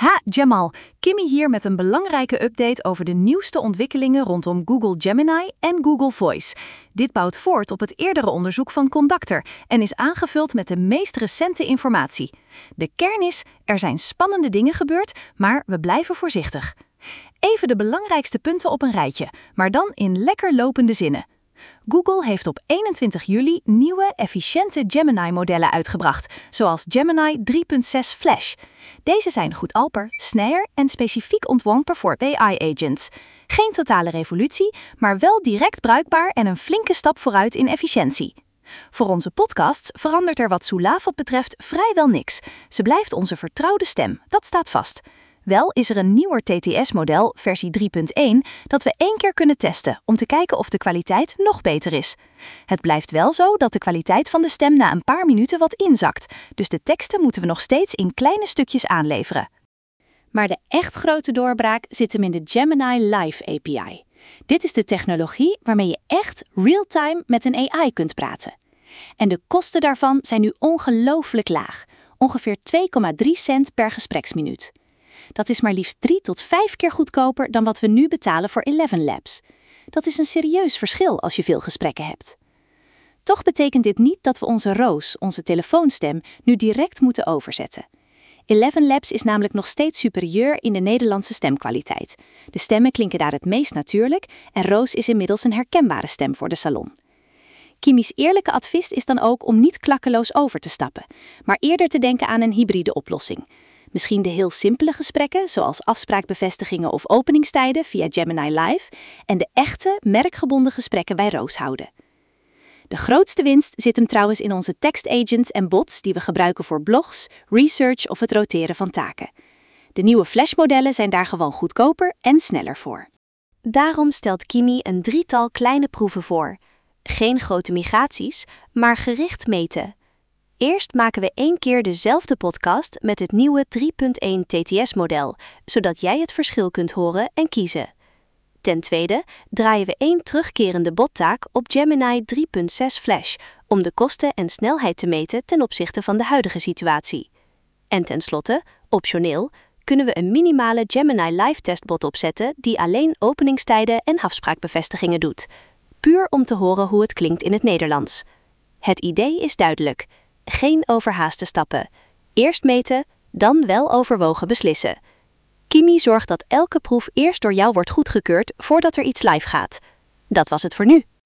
Ha, Jamal. Kimmy hier met een belangrijke update over de nieuwste ontwikkelingen rondom Google Gemini en Google Voice. Dit bouwt voort op het eerdere onderzoek van Conductor en is aangevuld met de meest recente informatie. De kern is, er zijn spannende dingen gebeurd, maar we blijven voorzichtig. Even de belangrijkste punten op een rijtje, maar dan in lekker lopende zinnen. Google heeft op 21 juli nieuwe, efficiënte Gemini-modellen uitgebracht, zoals Gemini 3.6 Flash. Deze zijn goedkoper, sneller en specifiek ontworpen voor AI-agents. Geen totale revolutie, maar wel direct bruikbaar en een flinke stap vooruit in efficiëntie. Voor onze podcasts verandert er wat Soelav wat betreft vrijwel niks. Ze blijft onze vertrouwde stem, dat staat vast. Wel is er een nieuwer TTS-model, versie 3.1, dat we 1 keer kunnen testen om te kijken of de kwaliteit nog beter is. Het blijft wel zo dat de kwaliteit van de stem na een paar minuten wat inzakt, dus de teksten moeten we nog steeds in kleine stukjes aanleveren. Maar de echt grote doorbraak zit hem in de Gemini Live API. Dit is de technologie waarmee je echt real-time met een AI kunt praten. En de kosten daarvan zijn nu ongelooflijk laag, ongeveer 2,3 cent per gespreksminuut. Dat is maar liefst 3 tot 5 keer goedkoper dan wat we nu betalen voor ElevenLabs. Dat is een serieus verschil als je veel gesprekken hebt. Toch betekent dit niet dat we onze Roos, onze telefoonstem, nu direct moeten overzetten. ElevenLabs is namelijk nog steeds superieur in de Nederlandse stemkwaliteit. De stemmen klinken daar het meest natuurlijk en Roos is inmiddels een herkenbare stem voor de salon. Kimmy's eerlijke advies is dan ook om niet klakkeloos over te stappen, maar eerder te denken aan een hybride oplossing. Misschien de heel simpele gesprekken, zoals afspraakbevestigingen of openingstijden via Gemini Live, en de echte, merkgebonden gesprekken bij Roos houden. De grootste winst zit hem trouwens in onze tekstagents en bots die we gebruiken voor blogs, research of het roteren van taken. De nieuwe Flash-modellen zijn daar gewoon goedkoper en sneller voor. Daarom stelt Kimmy een 3-tal kleine proeven voor. Geen grote migraties, maar gericht meten. Eerst maken we 1 keer dezelfde podcast met het nieuwe 3.1 TTS-model, zodat jij het verschil kunt horen en kiezen. Ten tweede draaien we 1 terugkerende bottaak op Gemini 3.6 Flash, om de kosten en snelheid te meten ten opzichte van de huidige situatie. En tenslotte, optioneel, kunnen we een minimale Gemini Live testbot opzetten die alleen openingstijden en afspraakbevestigingen doet. Puur om te horen hoe het klinkt in het Nederlands. Het idee is duidelijk. Geen overhaaste stappen. Eerst meten, dan wel overwogen beslissen. Kimmy zorgt dat elke proef eerst door jou wordt goedgekeurd voordat er iets live gaat. Dat was het voor nu.